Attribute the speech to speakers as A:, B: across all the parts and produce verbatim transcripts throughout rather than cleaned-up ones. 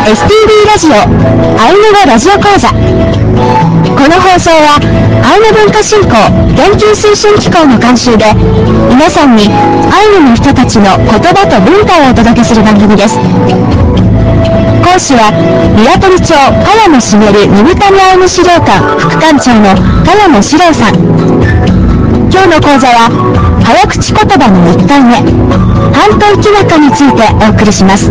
A: エスティービー ラジオアイヌ語ラジオ講座。この放送はアイヌ文化振興研究推進機構の監修で、皆さんにアイヌの人たちの言葉と文化をお届けする番組です。講師は宮取町茅野茂二谷アイヌ資料館副館長の茅野史郎さん。今日の講座は早口言葉のいっかいめ、半島きなかについてお送りします。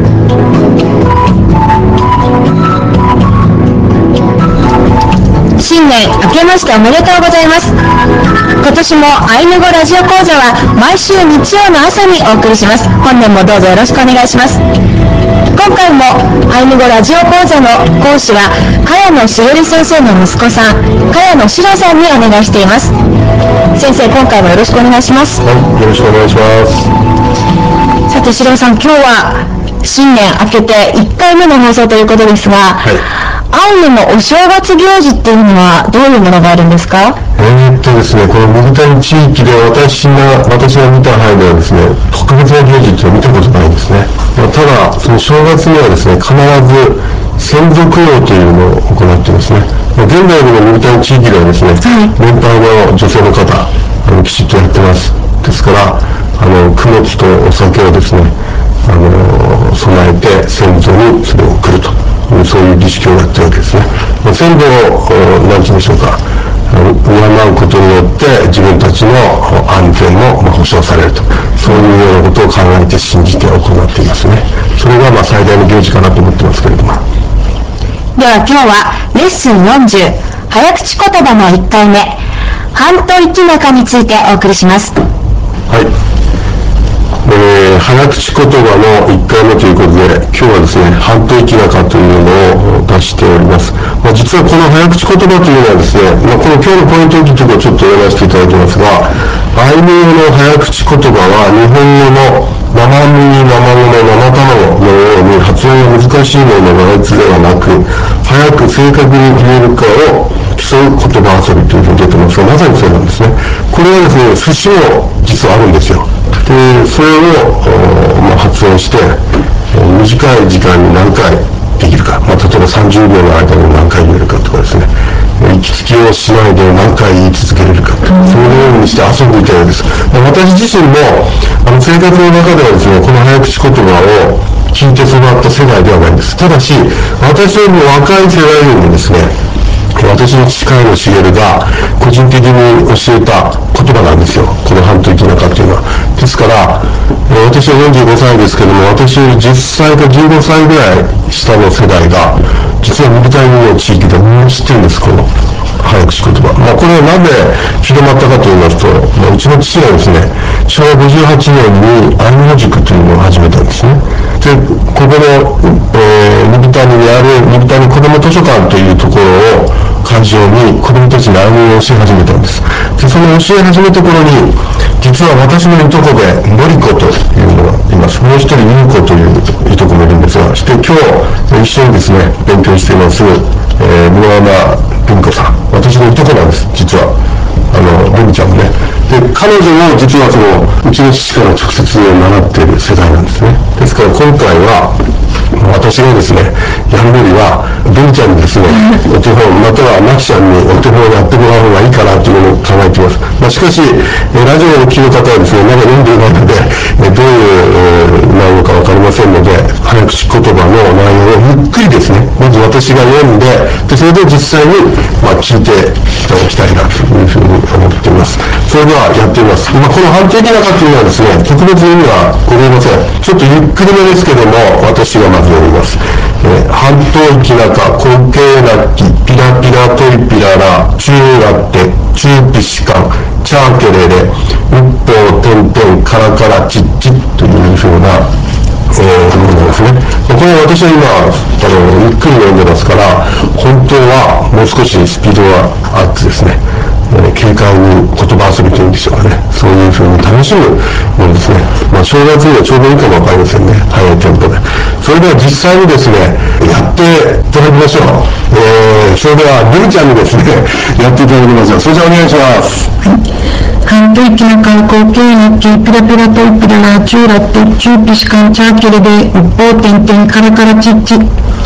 A: 新年明けましておめでとうございます。今年もアイヌ語ラジオ講座は毎週日曜の朝にお送りします。本年もどうぞよろしくお願いします。今回もアイヌ語ラジオ講座の講師は茅野茂先生の息子さん、茅野史郎さんにお願いしています。先生、今回もよろしくお願いします。
B: はい、よろしくお願いします。
A: さて史郎さん、今日は新年明けていっかいめの放送ということですが、はい、アイヌのお正月行事っていうのはどういうものがあるんですか？
B: えーっとですね、この右谷地域で私が私が見た範囲ではですね、特別な行事っていうのは見たことないんですね。ただその正月にはですね、必ず先祖供養というのを行っていますね。現在の右谷地域ではですね、年配の女性の方あのきちっとやってます。ですからあの供物とお酒をですね、あの備えて先祖にそれを送るという、そういう儀式をやってるわけですね。まあ、先祖を何て言うんでしょうか、敬うことによって自分たちの安全も保障されると、そういうようなことを考えて信じて行っていますね。それがまあ最大の行事かなと思ってますけれども。
A: では今日はレッスンよんじゅう、早口言葉のいっかいめ、半島きなかについてお送りします。
B: はい、えー、早口言葉のいっかいめということで、今日はですね、半島きなかというのを出しております。まあ、実はこの早口言葉というのはですね、まあ、この今日のポイントのところをちょっと読ませていただきますが、アイヌ語の早口言葉は日本語の生麦、生米、生卵のように発音が難しいものの羅列ではなく、早く正確に言えるかを競う言葉遊びというふうに出てますが、まさにそうなんですね。これはですね、寿司も実はあるんですよ。でそれを、まあ、発音して短い時間に何回できるか、まあ、例えばさんじゅうびょうの間に何回言えるかとかですね、息つきをしないで何回言い続けれるか、そういうようにして遊んでいたようです。私自身もあの生活の中ではですね、この早口言葉を聞いて育った世代ではないんです。ただし私よりも若い世代よりもですね、私の父茅野茂が個人的に教えた言葉なんですよ、この半島きなかっていうのは。ですから私はよんじゅうごさいですけども、私よりじゅっさいかじゅうごさいぐらい下の世代が実は右谷の地域でみんな知ってるんです、この早口言葉。まあ、これはなぜ広まったかと言いますと、まあ、うちの父がですね、しょうわごじゅうはちねんにアイヌ語塾というのを始めたんですね。でここの、えー、右谷にある右谷子ども図書館というところを会場に子どもたちにアイヌ語を教え始めたんです。でその教え始めた頃に、実は私のいとこでのりこというのがいます。もう一人ゆうこといういとこもいるんですが、して今日一緒にですね勉強しています、えー、村山文子さん、私のいとこなんです、実は。あのルミちゃんもね。で彼女も実はそのうちの父から直接習っている世代なんですね。ですから今回は私がですねやるよりはルミちゃんにですねお手本、またはマキちゃんにお手本をやってもらう方がいいかなというのを考えています。まあ、しかしラジオを聴く方はですねまだ読んでいないのでどういう内容か分かりませんので、早口言葉の内容をゆっくりですね、まず私が読んで、でそれで実際にまあ聞いていただきたいなというふうに思っています。それではやってみます。今この半島きなかというのはですね、特別な意味はございません。ちょっとゆっくりめですけども、私がまず読みます。えー、半島きなか、こけなき、ピラピラトイピララ、チューラって、チューピシカン、チャーケレレ、うっぽうてんてん、カラカラチッチッというふうなえー、ものですね。これは私は今あのゆっくり読んでますから、本当はもう少しスピードがあってですね、えー、軽快に言葉遊びというんでしょうかね、そういうふうに楽しむものですね。まあ、正月にはちょうどいいかもわかりませんね、早いテンポで。それでは実際にですねやっていただきましょう。えー、それではルミちゃんにですねやっていただきましょう。それじゃあお願いします。
C: 半島きなかこけなきピラピラといピララチューラってチューピシカンチャーケレで一方点々カラカラチッチ。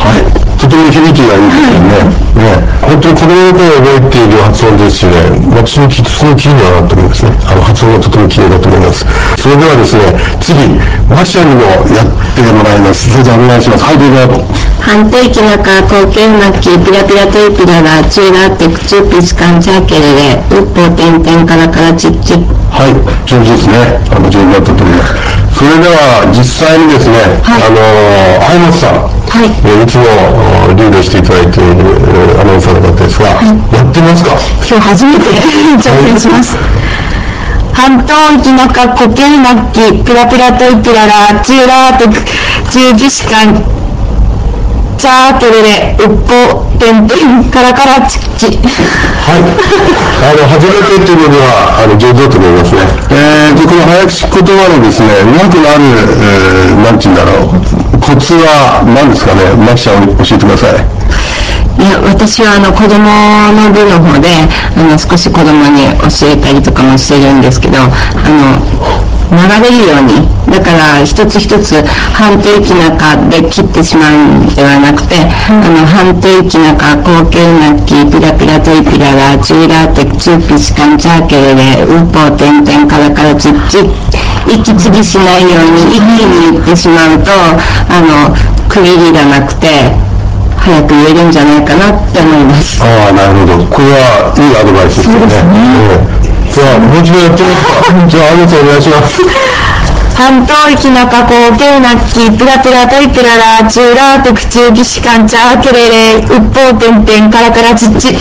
B: はい、とても響きがいいですよね。ね、本当に子供の頃覚えている発音ですしね、私もきっとすごい綺麗だなと思いますね。あの発音がとても綺麗だと思います。それではですね、次、マシャにもやってもらいます。それではお願いします。はい、どうぞ。
D: 反対期中後継巻きピラピラトイピララチューラテクチューピスカンチャーケレレウッポーテンテンカラカラチッチ。
B: はい、上手ですね。あの上手だったと思います。それでは実際にですね、はい、あの相本さん、はい、えいつもリードしていただいているアナウンサーの方ですが、はい、やってみますか。
A: 今日初めて挑戦します。半島域中固形末期ピラピラトイピララチューラーテクチューピシカンチャーケレレウッポテンテンカラカラチッチ。
B: はい、あの初めてというのにはあの上手だと思いますね。えー、でこの早口言葉のですねうまくなる、えー、なんていうんだろう、コツは何ですかね。マキちゃん教えてください。
D: いや、私はあの子供の部の方であの少し子供に教えたりとかもしてるんですけど、あの流れるように、だから一つ一つ半定期中で切ってしまうんではなくて、うん、あの半定期中後継末期ピラピラトイピララチューラーテクチューピシカンチャーケレレウッポーテンテンカラカラチッチ。息継ぎしないように一気に言ってしまうとあの区切りがなくて早く言えるんじゃないかなって思います。
B: ああ、なるほど。これはいいアドバイスですよね。じゃあもう一度やってみますか。じゃあアドバイスお願いします。
A: 半島域中後継末期ピラピラトイピララチューラーテクチューピシカンチャーケレレウッポーテンテンカラカラチッチ。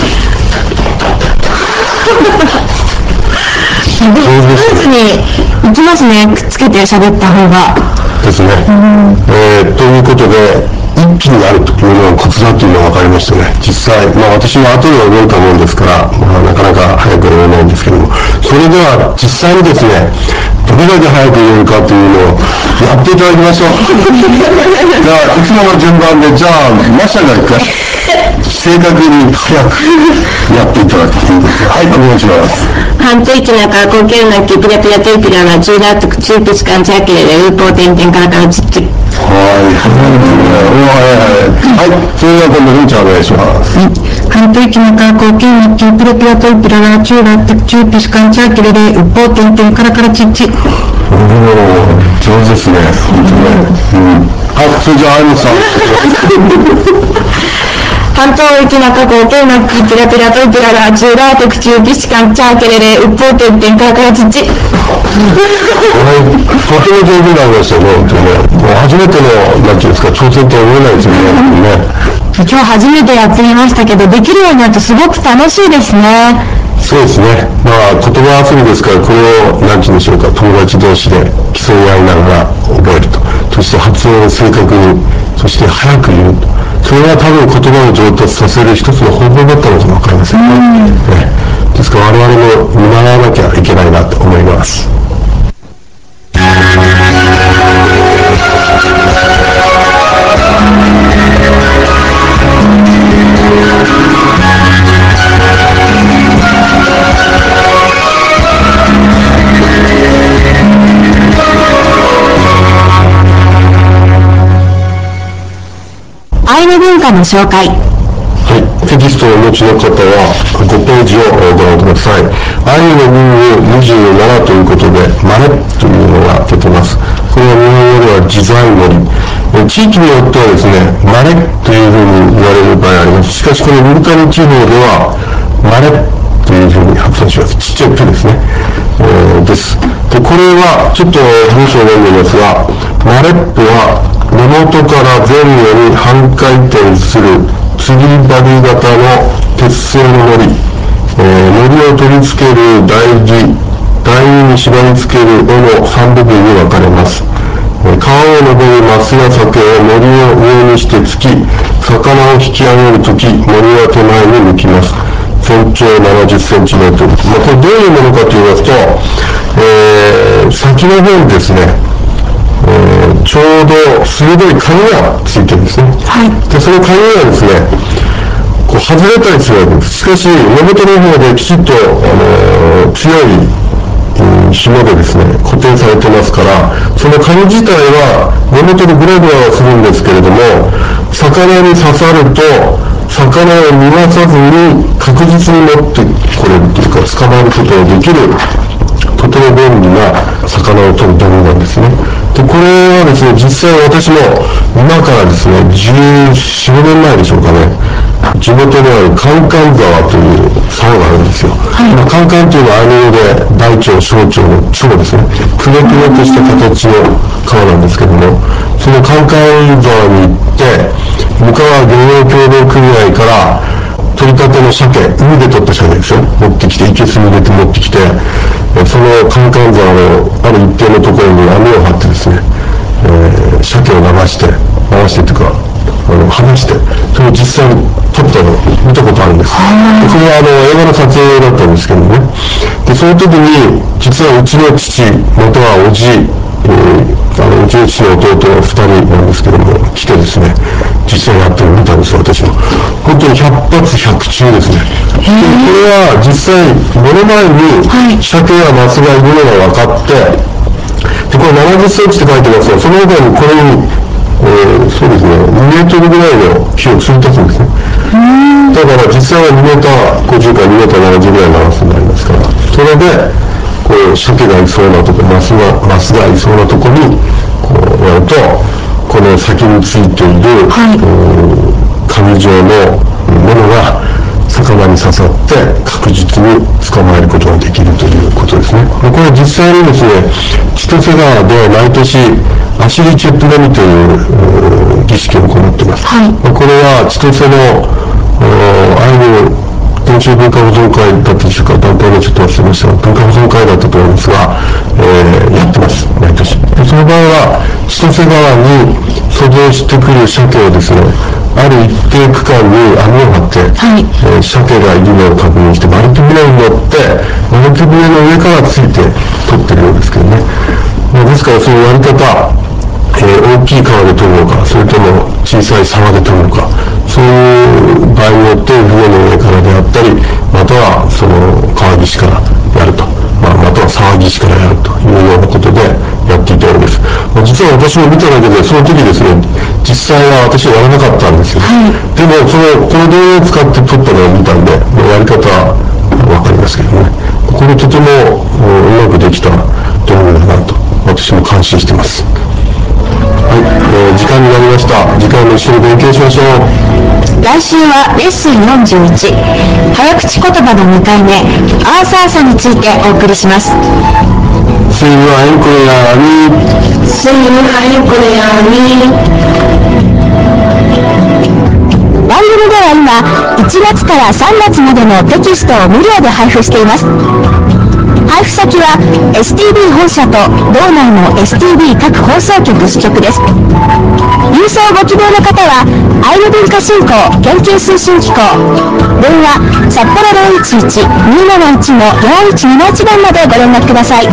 A: 上手にいきますね。くっつけて喋った方が
B: ですね、うん、えー、ということで一気になるというのがコツだというのが分かりましたね。実際、まあ、私は後で覚えたもんですから、まあ、なかなか早く言えないんですけども、それでは実際にですねどれだけ早く言えるかというのをやっていただきましょう。じゃあいつもの順番で、じゃあマシャが一回正確に早くやっていただくということで、はい、お願いします。
D: 半定期中後継末期ピラピラトイピララチューラーテクチューピシカンチャーケレレウッポーテンテンカラカラチッチ。
B: はい、はい、それでは今度ルンちゃんお願いします。
C: 半定期中後継末期ピラピラトイピララチューラーテクチューピシカンチャーケレレウッポーテンテンカラカラチッチ。
B: おお、上手ですね。本当ね。うん。はい、それじゃあ相本さん。
A: 半島域中後継末期ピラピラトイピララチューラーテクチューピシカンチャーケレレウッポーテンテンカラカラチッチ。
B: とても上手になりましたね。もう初めてのなんていうんですか、挑戦とは思えないですよね。
A: 今日初めてやってみましたけど、できるようになるとすごく楽しいですね。
B: そうですね。まあ言葉遊びですから、これを何て言うんでしょうか、友達同士で競い合いながら覚えると、そして発音を正確に、そして早く言うと、それは多分言葉を上達させる一つの方法だったのかもわかりませんね。ね、ですから我々も見習わなきゃいけないなと思います。
A: アイヌ文化の紹介。
B: はい、テキストをお持ちの方はごページをご覧ください。アイヌの文にじゅうななということで、マレというのが出てます。これは日本語では自在森。地域によってはですね、マレというふうに言われる場合あります。しかしこのルルカニ地方ではマレというふうに発音します。ちっちゃい手ですね、えー、です。でこれはちょっと文章を読んでいますが、マレットは根元から前後に半回転する継ぎ針型の鉄製の糊、えー、糊を取り付ける台木、台に縛り付ける尾のさん部分に分かれます。川を登るマスや鮭を糊を上にして突き、魚を引き上げるとき、糊は手前に向きます。全長ななじゅっセンチメートル。まあ、これどういうものかと言いますと、えー、先の方にですね、えー、ちょうど鋭い鍵がついてるんですね。はい、でその鍵がですね、こう外れたりするわけです。しかし根元の方できちっと、あのー、強いうん、紐でですね固定されてますから、その紙自体は根元でグラグラはするんですけれども、魚に刺さると魚を逃がさずに確実に持ってこれるというか捕まえることができる、とても便利な魚を取る道具なんですね。でこれはですね、実際私も今からですねじゅうよん、ごねんまえでしょうかね、地元にあるカンカン沢という沢があるんですよ。はい、まあ、カンカンというのはアイヌ語で大腸小腸の腸ですね、くねくねとした形の川なんですけども、そのカンカン沢に行って三河漁業協同組合から取り立ての鮭、海で取った鮭ですよ、持ってきて、生けすに入れて持ってきて、そのカンカン沢のある一定のところに網を張ってですね、えー、鮭を流して流してというかあの離して、それを実際に撮ったのを見たことあるんです。でこれはあの映画の撮影だったんですけどね、でその時に実はうちの父、またはおじ、えー、あのうちの父の弟のふたりなんですけども来てですね、実際やってるのを見たんですよ、私も。本当にひゃく発ひゃく中ですね。でこれは実際目の前に鮭やマスがいるのが分かって、でこれななじゅっセンチって書いてますが、その他にこれにえー、そうですね、にメートルぐらいの木を積み立つんですね。だから実際はにメーターごじゅうからにメーターななじゅうぐらいの長さになりますから、それでこう鮭がいそうなところ、マスがマスがいそうなところにこうやると、この先についている、はい、紙状のものが魚に刺さって確実に捕まえることができるということですね。でこれ実際にですね、千歳川で毎年アシリチェップ飲みという儀式を行っています。はい、これは千歳のアイヌ伝承文化保存会だったでしょうか、団体でちょっと忘れましたが、文化保存会だったと思いますが、えー、やってます、毎年。でその場合は千歳川に遡上してくる鮭をですね、ある一定区間に網を張って、はい、えー、鮭がいるのを確認して、丸木舟に乗って丸木舟の上からついて取ってるようですけどね。まあ、ですからそのやり方、えー、大きい川で取るのか、それとも小さい沢で取るのか、そういう場合によって船の上からであったり、またはその川岸からやると、まあ、または沢岸からやるというようなことでやっていたようです。まあ、実は私も見ただけで、その時ですね、実際は私はやらなかったんですよ。はい、でもそのこの道具を使って撮ったのを見たんで、まあ、やり方は分かりますけどね、これとてもうまくできた道具だなと私も感心しています。はい、えー、時間になりました。次回も一緒に勉強しましょう。
A: 来週はレッスンよんじゅういち、早口言葉のにかいめ、アーサーさについてお送りします。
B: See you in Korea.
D: See you in Korea.
A: 番組では今いちがつからさんがつまでのテキストを無料で配布しています。配布先は エスティービー 本社と道内の エスティービー 各放送局支局です。郵送ご希望の方はアイヌ文化振興研究推進機構、電話札幌 ゼロいちいち にーなないち のよんいちにーいち 番までご連絡ください。